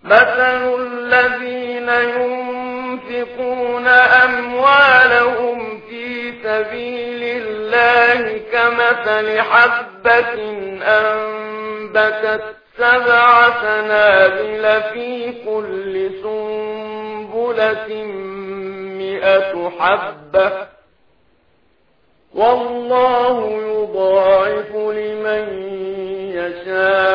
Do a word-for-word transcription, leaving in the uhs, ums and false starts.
مثل الذين ينفقون أموالهم في سبيل الله كمثل حبة أنبتت سبع سنابل في كل سنبلة مئة حبة والله يضاعف لمن يشاء